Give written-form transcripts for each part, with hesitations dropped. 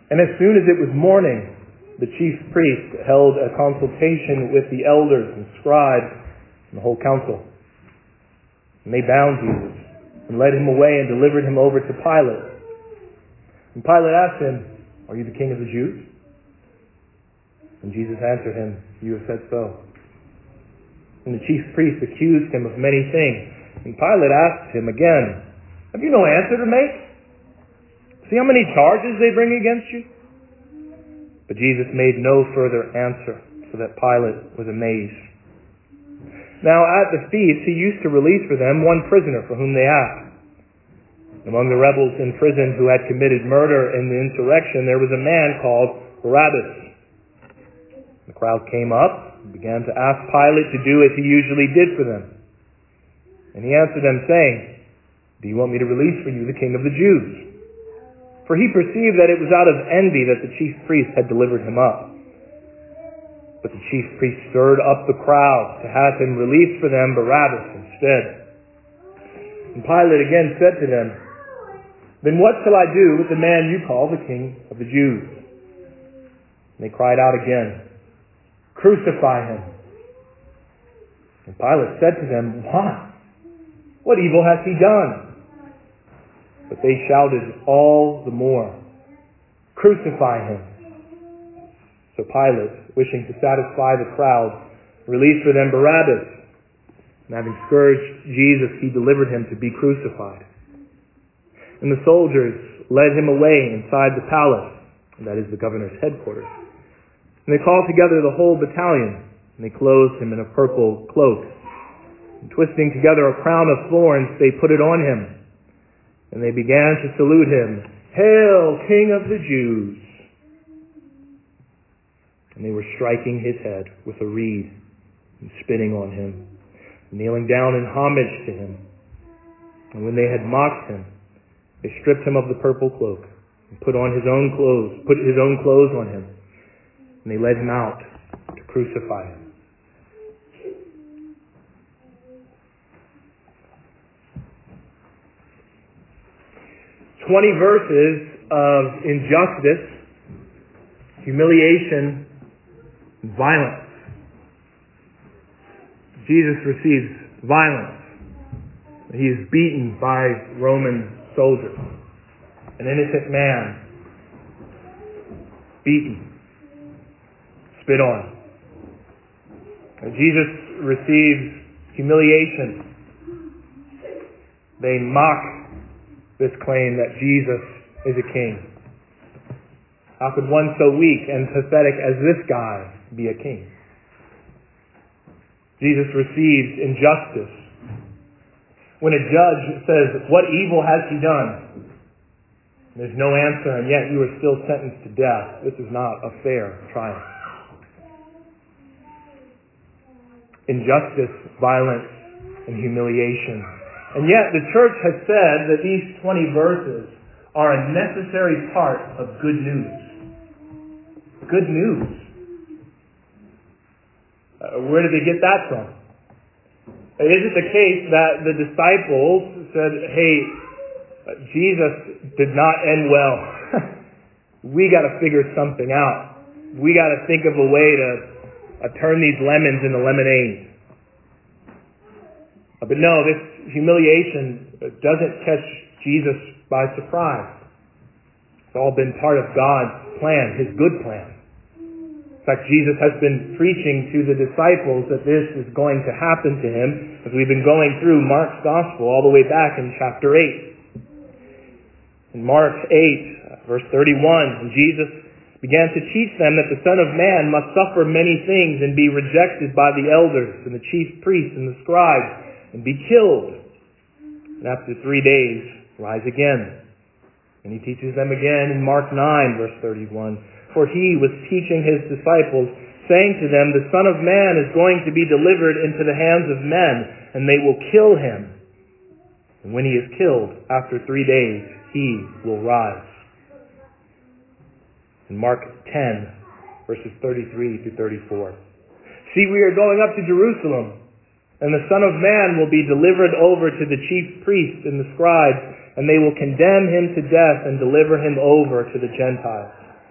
And as soon as it was morning, the chief priest held a consultation with the elders and scribes and the whole council. And they bound Jesus and led him away and delivered him over to Pilate. And Pilate asked him, "Are you the king of the Jews?" And Jesus answered him, "You have said so." And the chief priest accused him of many things. And Pilate asked him again, "Have you no answer to make? See how many charges they bring against you?" But Jesus made no further answer, so that Pilate was amazed. Now at the feast he used to release for them one prisoner for whom they asked. Among the rebels in prison who had committed murder in the insurrection, there was a man called Barabbas. The crowd came up and began to ask Pilate to do as he usually did for them. And he answered them, saying, "Do you want me to release for you the king of the Jews?" For he perceived that it was out of envy that the chief priest had delivered him up. But the chief priest stirred up the crowd to have him release for them Barabbas instead. And Pilate again said to them, "Then what shall I do with the man you call the king of the Jews?" And they cried out again, "Crucify him." And Pilate said to them, "Why? What evil has he done?" But they shouted all the more, "Crucify him." So Pilate, wishing to satisfy the crowd, released for them Barabbas. And having scourged Jesus, he delivered him to be crucified. And the soldiers led him away inside the palace, and that is the governor's headquarters. And they called together the whole battalion, and they clothed him in a purple cloak. And twisting together a crown of thorns, they put it on him. And they began to salute him, "Hail, King of the Jews!" And they were striking his head with a reed and spitting on him, kneeling down in homage to him. And when they had mocked him, they stripped him of the purple cloak and put his own clothes on him. And they led him out to crucify him. "20 verses of injustice, humiliation, and violence." Jesus receives violence. He is beaten by Roman soldiers. An innocent man, beaten, spit on. Jesus receives humiliation. They mock this claim that Jesus is a king. How could one so weak and pathetic as this guy be a king? Jesus receives injustice. When a judge says, "What evil has he done?" There's no answer, and yet you are still sentenced to death. This is not a fair trial. Injustice, violence, and humiliation. And yet the church has said that these 20 verses are a necessary part of good news. Good news. Where did they get that from? Is it the case that the disciples said, "Hey, Jesus did not end well. We got to figure something out. We got to think of a way to turn these lemons into lemonade." But no, this humiliation doesn't catch Jesus by surprise. It's all been part of God's plan, His good plan. In fact, Jesus has been preaching to the disciples that this is going to happen to him as we've been going through Mark's Gospel all the way back in chapter 8. In Mark 8, verse 31, Jesus began to teach them that the Son of Man must suffer many things and be rejected by the elders and the chief priests and the scribes and be killed. And after 3 days, rise again. And he teaches them again in Mark 9, verse 31. For he was teaching his disciples, saying to them, "The Son of Man is going to be delivered into the hands of men, and they will kill him. And when he is killed, after 3 days, he will rise." In Mark 10, verses 33 to 34. "See, we are going up to Jerusalem, and the Son of Man will be delivered over to the chief priests and the scribes, and they will condemn him to death and deliver him over to the Gentiles.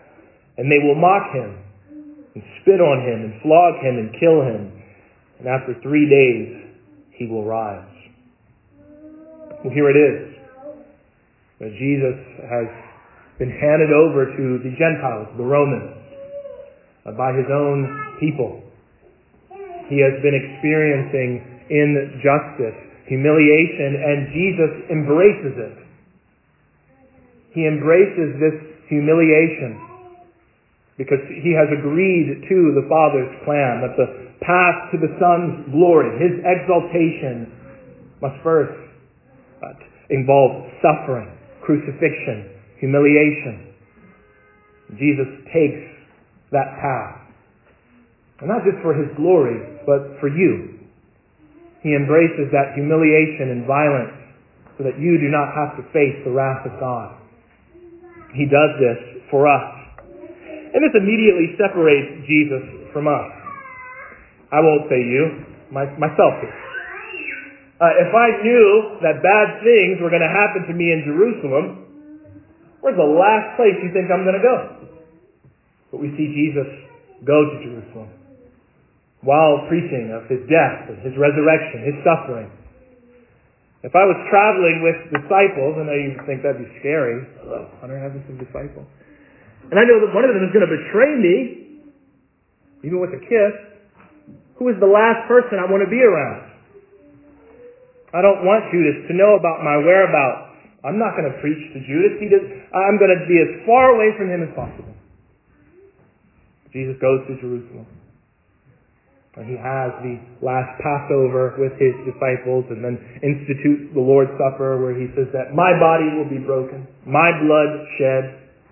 And they will mock him, and spit on him, and flog him, and kill him. And after 3 days, he will rise. Well, here it is. Jesus has been handed over to the Gentiles, the Romans, by his own people. He has been experiencing injustice, humiliation, and Jesus embraces it. He embraces this humiliation because he has agreed to the Father's plan that the path to the Son's glory, his exaltation, must first involve suffering, crucifixion, humiliation. Jesus takes that path. And not just for his glory, but for you. He embraces that humiliation and violence so that you do not have to face the wrath of God. He does this for us. And this immediately separates Jesus from us. I won't say you, myself here. If I knew that bad things were going to happen to me in Jerusalem, where's the last place you think I'm going to go? But we see Jesus go to Jerusalem while preaching of his death and his resurrection, his suffering. If I was traveling with disciples, I know you think that'd be scary. Hello, Hunter having some disciples. And I know that one of them is going to betray me, even with a kiss. Who is the last person I want to be around? I don't want Judas to know about my whereabouts. I'm not going to preach to Judas. I'm going to be as far away from him as possible. Jesus goes to Jerusalem. And he has the last Passover with his disciples and then institutes the Lord's Supper where he says that my body will be broken, my blood shed.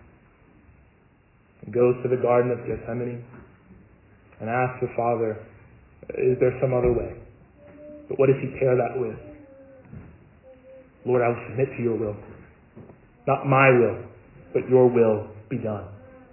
He goes to the Garden of Gethsemane and asks the Father, is there some other way? But what does he pair that with? Lord, I will submit to your will. Not my will, but your will be done.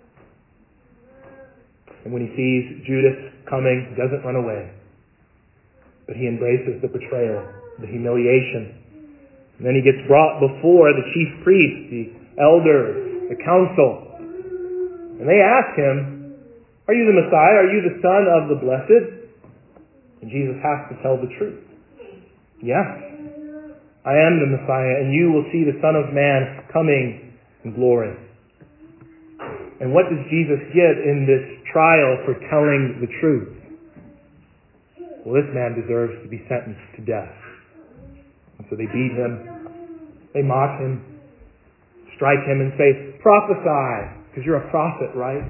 And when he sees Judas coming, he doesn't run away. But he embraces the betrayal, the humiliation. And then he gets brought before the chief priests, the elders, the council. And they ask him, are you the Messiah? Are you the Son of the Blessed? And Jesus has to tell the truth. Yes, I am the Messiah, and you will see the Son of Man coming in glory. And what does Jesus get in this trial for telling the truth? Well, this man deserves to be sentenced to death. And so they beat him, they mock him, strike him and say, prophesy, because you're a prophet, right?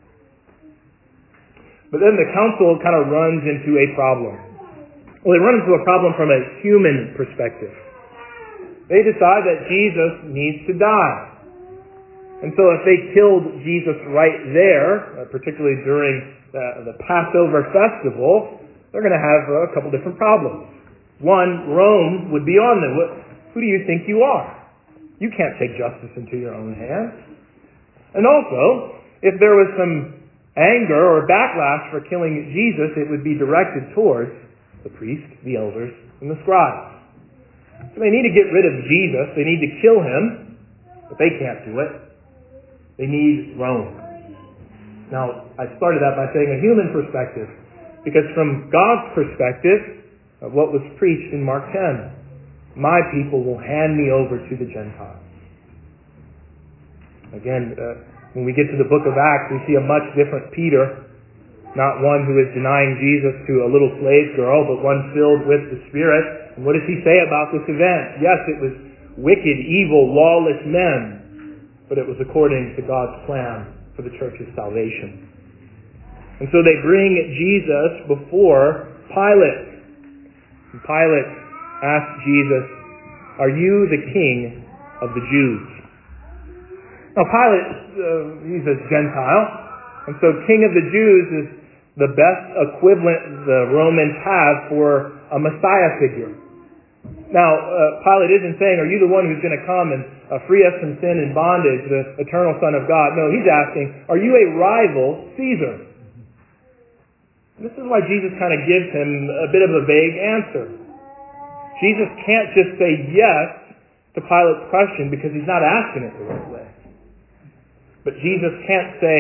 But then the council kind of runs into a problem. Well, they run into a problem from a human perspective. They decide that Jesus needs to die. And so if they killed Jesus right there, particularly during the Passover festival, they're going to have a couple different problems. One, Rome would be on them. Who do you think you are? You can't take justice into your own hands. And also, if there was some anger or backlash for killing Jesus, it would be directed towards the priests, the elders, and the scribes. So they need to get rid of Jesus. They need to kill him, but they can't do it. They need Rome. Now, I started that by saying a human perspective, because from God's perspective, of what was preached in Mark 10, my people will hand me over to the Gentiles. Again, when we get to the book of Acts, we see a much different Peter, not one who is denying Jesus to a little slave girl, but one filled with the Spirit. And what does he say about this event? Yes, it was wicked, evil, lawless men, but it was according to God's plan for the church's salvation. And so they bring Jesus before Pilate. And Pilate asked Jesus, are you the king of the Jews? Now Pilate, he's a Gentile, and so king of the Jews is the best equivalent the Romans have for a Messiah figure. Now, Pilate isn't saying, are you the one who's going to come and free us from sin and bondage, the eternal Son of God? No, he's asking, are you a rival Caesar? And this is why Jesus kind of gives him a bit of a vague answer. Jesus can't just say yes to Pilate's question because he's not asking it the right way. But Jesus can't say,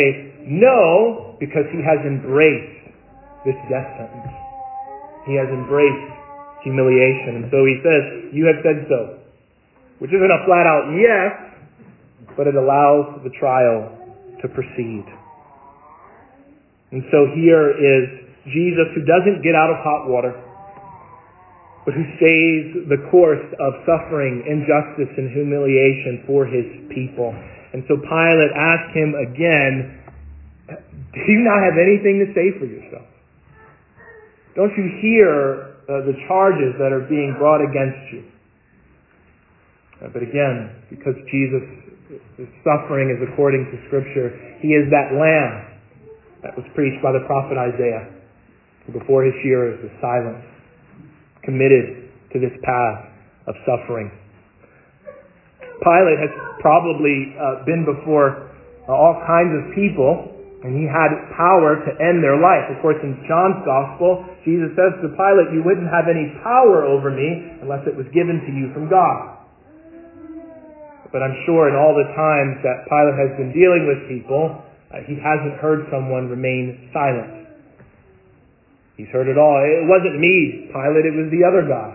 No, because he has embraced this death sentence. He has embraced humiliation. And so he says, you have said so. Which isn't a flat out yes, but it allows the trial to proceed. And so here is Jesus, who doesn't get out of hot water, but who stays the course of suffering, injustice, and humiliation for his people. And so Pilate asked him again, do you not have anything to say for yourself? Don't you hear the charges that are being brought against you? But again, because Jesus' suffering is according to Scripture, he is that lamb that was preached by the prophet Isaiah, who before his shearers was silent, committed to this path of suffering. Pilate has probably been before all kinds of people, and he had power to end their life. Of course, in John's Gospel, Jesus says to Pilate, you wouldn't have any power over me unless it was given to you from God. But I'm sure in all the times that Pilate has been dealing with people, he hasn't heard someone remain silent. He's heard it all. It wasn't me, Pilate, it was the other guy.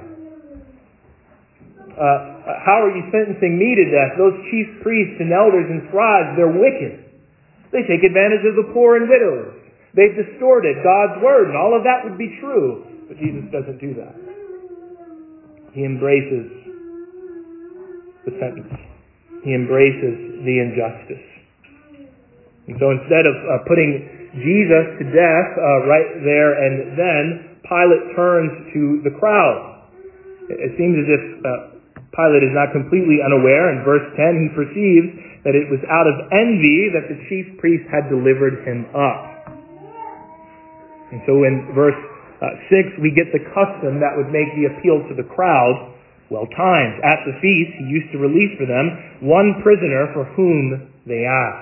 How are you sentencing me to death? Those chief priests and elders and scribes, they're wicked. They take advantage of the poor and widows. They've distorted God's word, and all of that would be true. But Jesus doesn't do that. He embraces the sentence. He embraces the injustice. And so instead of putting Jesus to death right there and then, Pilate turns to the crowd. It seems as if Pilate is not completely unaware. In verse 10, he perceives that it was out of envy that the chief priest had delivered him up. And so in verse 6, we get the custom that would make the appeal to the crowd well-timed. At the feast, he used to release for them one prisoner for whom they asked.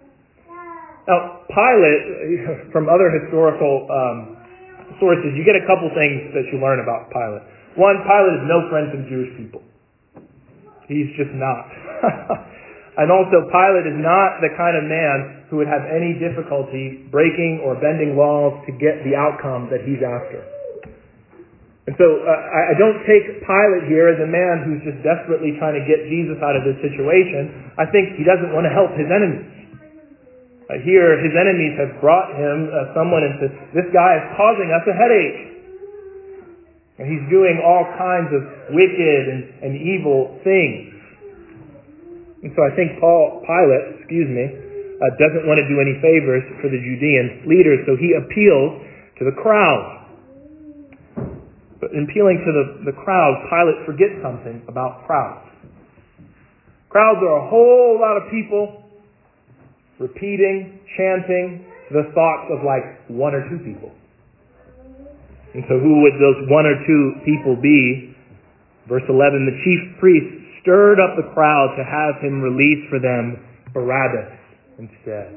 Now, Pilate, from other historical sources, you get a couple things that you learn about Pilate. One, Pilate is no friend to the Jewish people. He's just not. And also, Pilate is not the kind of man who would have any difficulty breaking or bending laws to get the outcome that he's after. And so, I don't take Pilate here as a man who's just desperately trying to get Jesus out of this situation. I think he doesn't want to help his enemies. Here, his enemies have brought him someone and said, this guy is causing us a headache. And he's doing all kinds of wicked and evil things. And so I think Pilate, doesn't want to do any favors for the Judean leaders, so he appeals to the crowd. But in appealing to the crowd, Pilate forgets something about crowds. Crowds are a whole lot of people repeating, chanting the thoughts of like one or two people. And so who would those one or two people be? Verse 11, the chief priest stirred up the crowd to have him release for them Barabbas instead.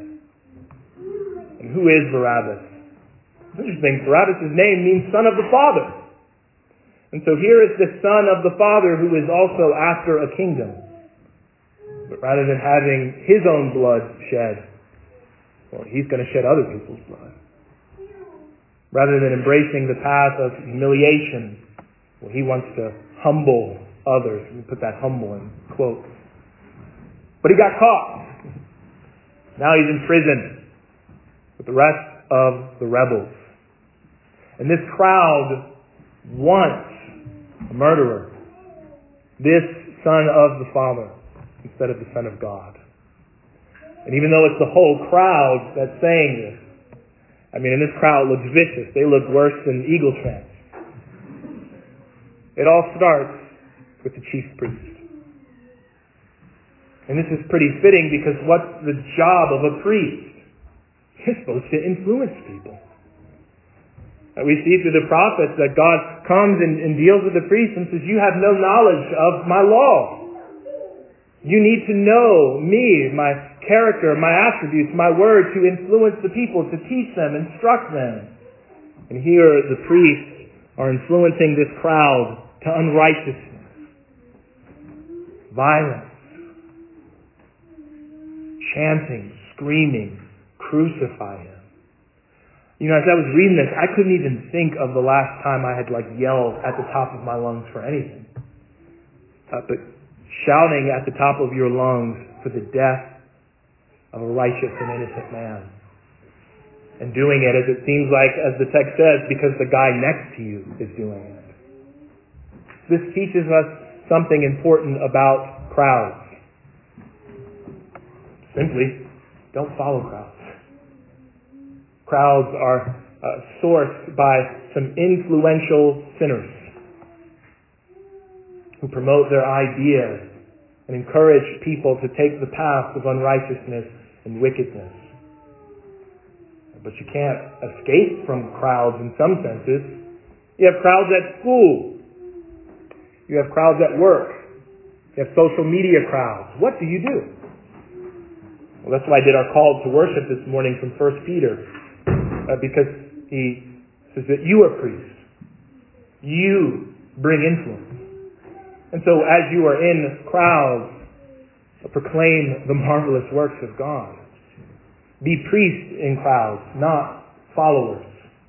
And who is Barabbas? It's interesting. Barabbas' name means son of the Father. And so here is the son of the Father who is also after a kingdom. But rather than having his own blood shed, well, he's going to shed other people's blood. Rather than embracing the path of humiliation, well, he wants to humble others. We put that humble in quotes. But he got caught. Now he's in prison with the rest of the rebels. And this crowd wants a murderer. This son of the Father instead of the Son of God. And even though it's the whole crowd that's saying this, and this crowd looks vicious. They look worse than eagle tramps. It all starts with the chief priest. And this is pretty fitting because what's the job of a priest? You're supposed to influence people. We see through the prophets that God comes and deals with the priests and says, you have no knowledge of my law. You need to know me, my character, my attributes, my word to influence the people, to teach them, instruct them. And here the priests are influencing this crowd to unrighteousness, violence, chanting, screaming, crucify him. You know, as I was reading this, I couldn't even think of the last time I had yelled at the top of my lungs for anything. But shouting at the top of your lungs for the death of a righteous and innocent man. And doing it, as it seems like, as the text says, because the guy next to you is doing it. This teaches us something important about crowds. Simply, don't follow crowds. Crowds are sourced by some influential sinners who promote their ideas and encourage people to take the path of unrighteousness and wickedness. But you can't escape from crowds in some senses. You have crowds at school. You have crowds at work. You have social media crowds. What do you do? Well, that's why I did our call to worship this morning from 1 Peter. Because he says that you are priests. You bring influence. And so as you are in crowds, proclaim the marvelous works of God. Be priests in crowds, not followers.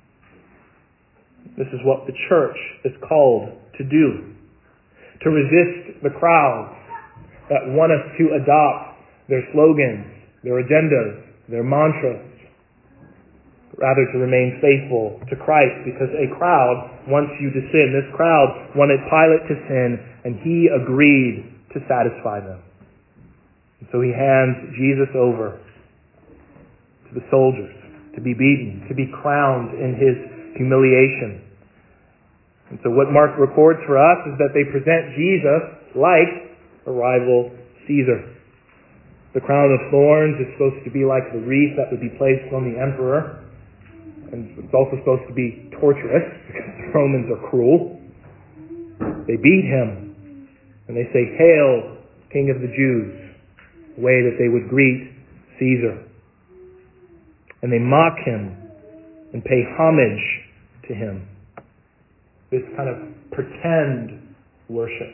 This is what the church is called to do. To resist the crowds that want us to adopt their slogans, their agendas, their mantras. Rather to remain faithful to Christ, because a crowd wants you to sin. This crowd wanted Pilate to sin, and he agreed to satisfy them. And so he hands Jesus over to the soldiers to be beaten, to be crowned in his humiliation. And so what Mark records for us is that they present Jesus like a rival Caesar. The crown of thorns is supposed to be like the wreath that would be placed on the emperor. And it's also supposed to be torturous because the Romans are cruel. They beat him and they say, "Hail, King of the Jews," the way that they would greet Caesar. And they mock him and pay homage to him. This kind of pretend worship.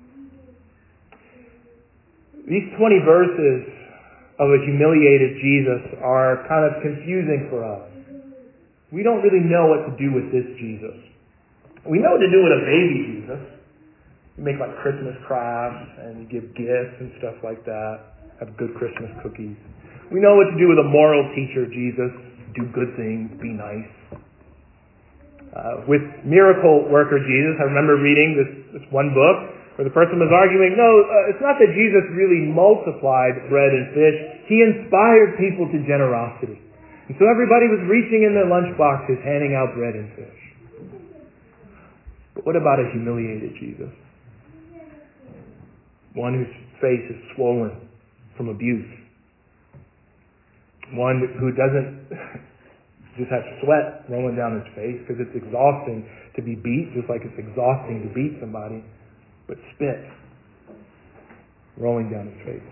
These 20 verses of a humiliated Jesus are kind of confusing for us. We don't really know what to do with this Jesus. We know what to do with a baby Jesus. You make Christmas crafts and you give gifts and stuff like that. Have good Christmas cookies. We know what to do with a moral teacher Jesus. Do good things, be nice. With miracle worker Jesus, I remember reading this one book where the person was arguing, it's not that Jesus really multiplied bread and fish. He inspired people to generosity. And so everybody was reaching in their lunch boxes, handing out bread and fish. But what about a humiliated Jesus? One whose face is swollen from abuse. One who doesn't just have sweat rolling down his face because it's exhausting to be beat, just like it's exhausting to beat somebody, but spit rolling down his face.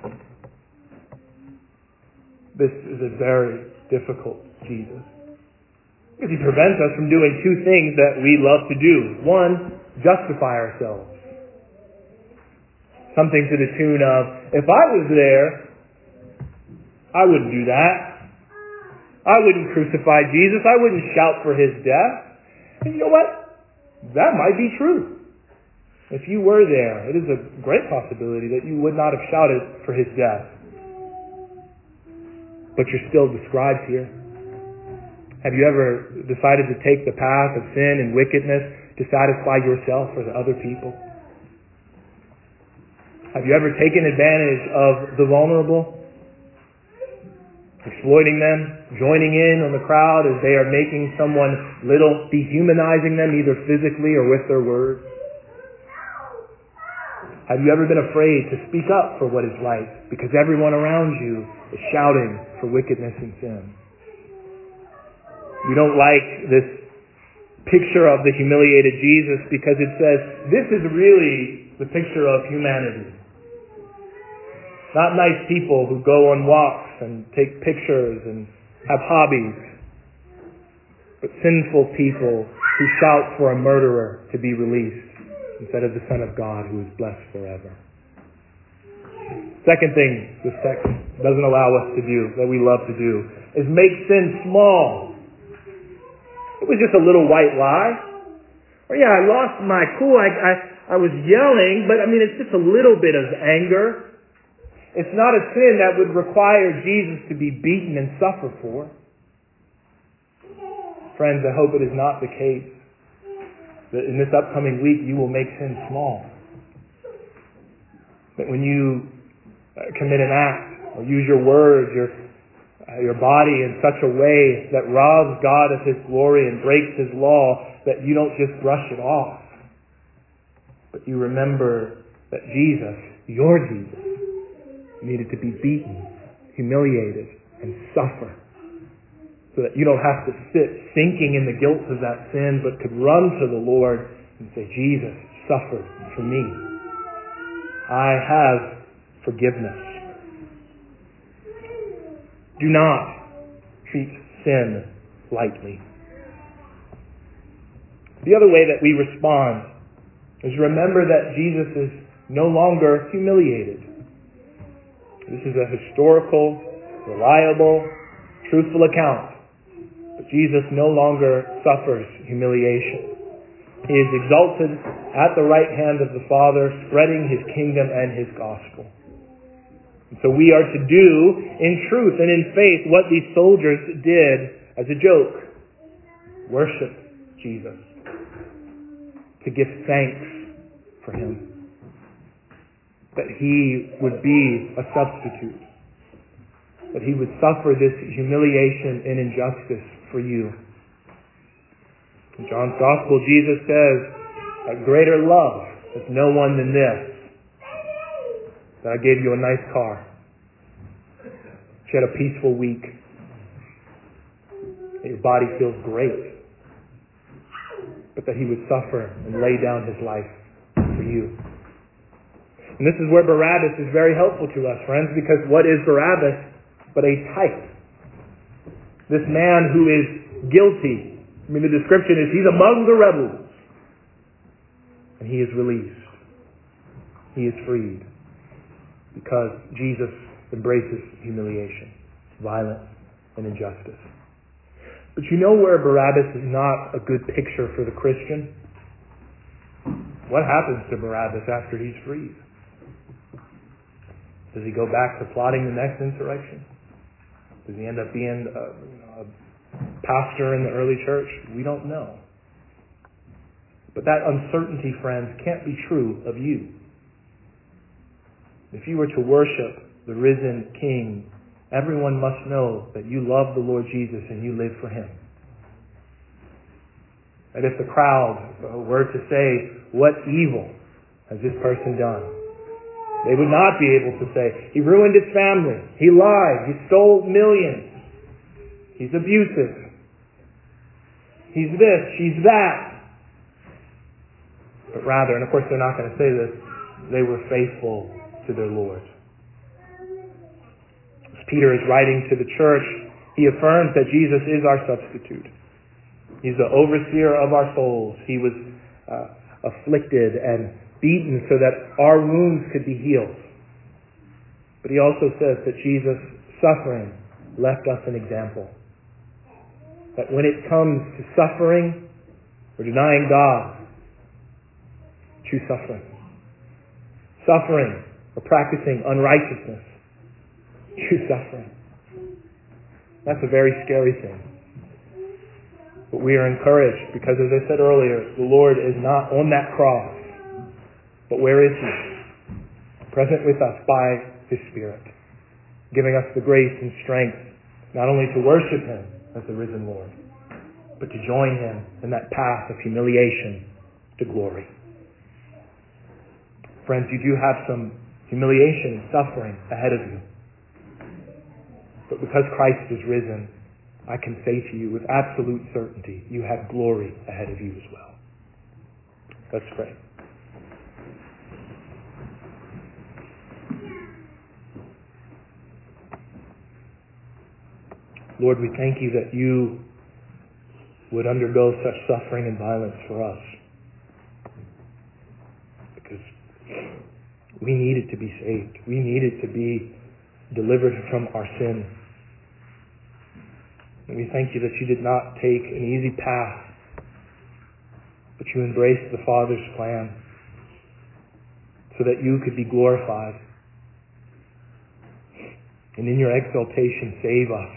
This is a very difficult Jesus. Because he prevents us from doing two things that we love to do. One, justify ourselves. Something to the tune of, if I was there, I wouldn't do that. I wouldn't crucify Jesus. I wouldn't shout for his death. And you know what? That might be true. If you were there, it is a great possibility that you would not have shouted for his death. But you're still described here. Have you ever decided to take the path of sin and wickedness to satisfy yourself or the other people? Have you ever taken advantage of the vulnerable? Exploiting them, joining in on the crowd as they are making someone little, dehumanizing them either physically or with their words? Have you ever been afraid to speak up for what is right because everyone around you is shouting for wickedness and sin? We don't like this picture of the humiliated Jesus because it says this is really the picture of humanity. Not nice people who go on walks and take pictures and have hobbies, but sinful people who shout for a murderer to be released instead of the Son of God who is blessed forever. Second thing this text doesn't allow us to do, that we love to do, is make sin small. It was just a little white lie. Or yeah, I lost my cool. I was yelling, but it's just a little bit of anger. It's not a sin that would require Jesus to be beaten and suffer for. Friends, I hope it is not the case that in this upcoming week you will make sin small. That when you commit an act or use your words, your body in such a way that robs God of His glory and breaks His law, that you don't just brush it off, but you remember that Jesus, your Jesus, needed to be beaten, humiliated, and suffer, so that you don't have to sit sinking in the guilt of that sin, but could run to the Lord and say, Jesus suffered for me. I have forgiveness. Do not treat sin lightly. The other way that we respond is remember that Jesus is no longer humiliated. This is a historical, reliable, truthful account. But Jesus no longer suffers humiliation. He is exalted at the right hand of the Father, spreading His kingdom and His gospel. And so we are to do in truth and in faith what these soldiers did as a joke. Worship Jesus. To give thanks for Him. That He would be a substitute. That He would suffer this humiliation and injustice for you. In John's Gospel, Jesus says, "A greater love has no one than this, that I gave you a nice car. You had a peaceful week. That your body feels great. But that He would suffer and lay down His life for you." And this is where Barabbas is very helpful to us, friends, because what is Barabbas but a type? This man who is guilty. The description is he's among the rebels. And he is released. He is freed. Because Jesus embraces humiliation, violence, and injustice. But you know where Barabbas is not a good picture for the Christian? What happens to Barabbas after he's freed? Does he go back to plotting the next insurrection? Does he end up being a pastor in the early church? We don't know. But that uncertainty, friends, can't be true of you. If you were to worship the risen King, everyone must know that you love the Lord Jesus and you live for Him. And if the crowd were to say, "What evil has this person done?" they would not be able to say, "He ruined his family. He lied. He stole millions. He's abusive. He's this. She's that." But rather, and of course they're not going to say this, they were faithful to their Lord. As Peter is writing to the church, he affirms that Jesus is our substitute. He's the overseer of our souls. He was afflicted and beaten so that our wounds could be healed. But he also says that Jesus' suffering left us an example. That when it comes to suffering or denying God, choose suffering. Suffering or practicing unrighteousness, choose suffering. That's a very scary thing. But we are encouraged because, as I said earlier, the Lord is not on that cross. But where is He? Present with us by His Spirit, giving us the grace and strength not only to worship Him as the risen Lord, but to join Him in that path of humiliation to glory. Friends, you do have some humiliation and suffering ahead of you. But because Christ is risen, I can say to you with absolute certainty, you have glory ahead of you as well. Let's pray. Lord, we thank you that you would undergo such suffering and violence for us. Because We needed to be saved. We needed to be delivered from our sin. And we thank you that you did not take an easy path, but you embraced the Father's plan so that you could be glorified. And in your exaltation, save us.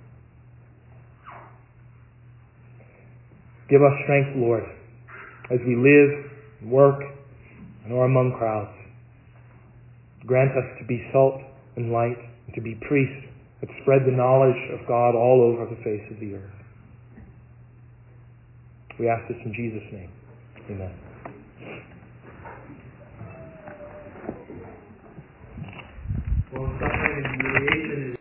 Give us strength, Lord, as we live and work and are among crowds. Grant us to be salt and light, and to be priests that spread the knowledge of God all over the face of the earth. We ask this in Jesus' name. Amen. Well, suffering and humiliation